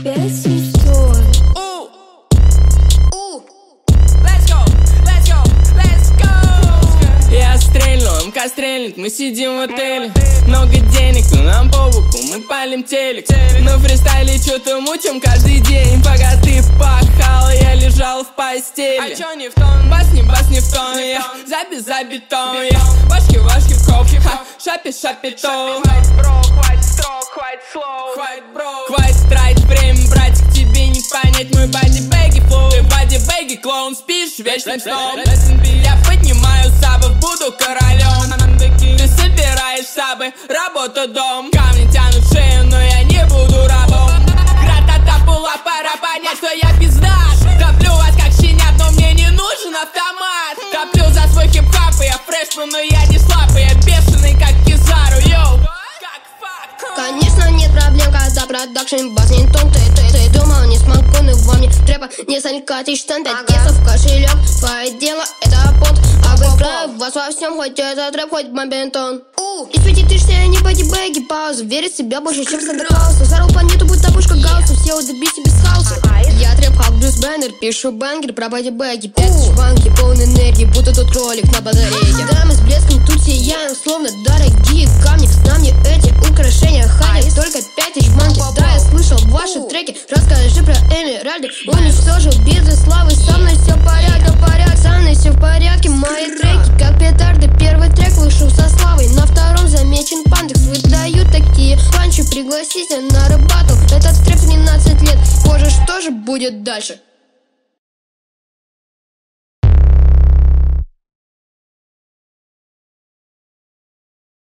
5 сестер. Я стрельну, МК стрельнет, мы сидим в отеле. Много денег, но нам по боку, мы палим телек. На фристайле что-то мутим каждый день. Пока ты пахал, я лежал в постели. А чё не в тон? Бас не в тон, я за бетон, я башки в коп, шапи то. Хватит бро, хватит строк, хватит слов. Хватит бро, хватит тратить время, брать к тебе не понять мой бади-бэги флоу. Ты бади-бэги, клоун, спишь вечным сном. Я поднимаю сабов, буду королем. Ты собираешь сабы, работа дом. Камни тянут шею, но я не буду рабом. Гра-та-та, пула, пора понять, что я пизда. Топлю вас как щенят, но мне не нужен автомат. Топлю за свой хип-хап, и я фрешмен, но я не слабый. Я бешеный, как Кизару, йоу. Конечно, нет проблем, когда продакшн бас не тон. Ты думал, не смогу, но во мне трэпа не салькатишь штан. 5 кесов в кошелек, твое дело это понт. Обыграю вас во всем, хоть это трэп, хоть бомбентон. Из 5000 я не бэги, пауза. Верит в себя больше, чем Санта-Клауса. Взорвал планету, будто пушка Гаусса. Все удобись без хаоса. Я трэп-хак, Брюс Бэннер, пишу бэнгер про бэги. 5 банки, полной энергии, будто тот кролик на батарейке. Дамы с блеском тут сияем, словно дорогие камни. Нам не эти украшения ханят, только 5000 в банке. Да, я слышал ваши треки, расскажи про Эмиральды. Уничтожил бизнес славы, со мной все порядок. Со мной все в порядке, мои треки как петарды. Первый трек вышел со славой, на втором замечен пандекс. Выдают такие панчи, пригласите на рыбату. Этот трек 13 лет, позже что же будет дальше?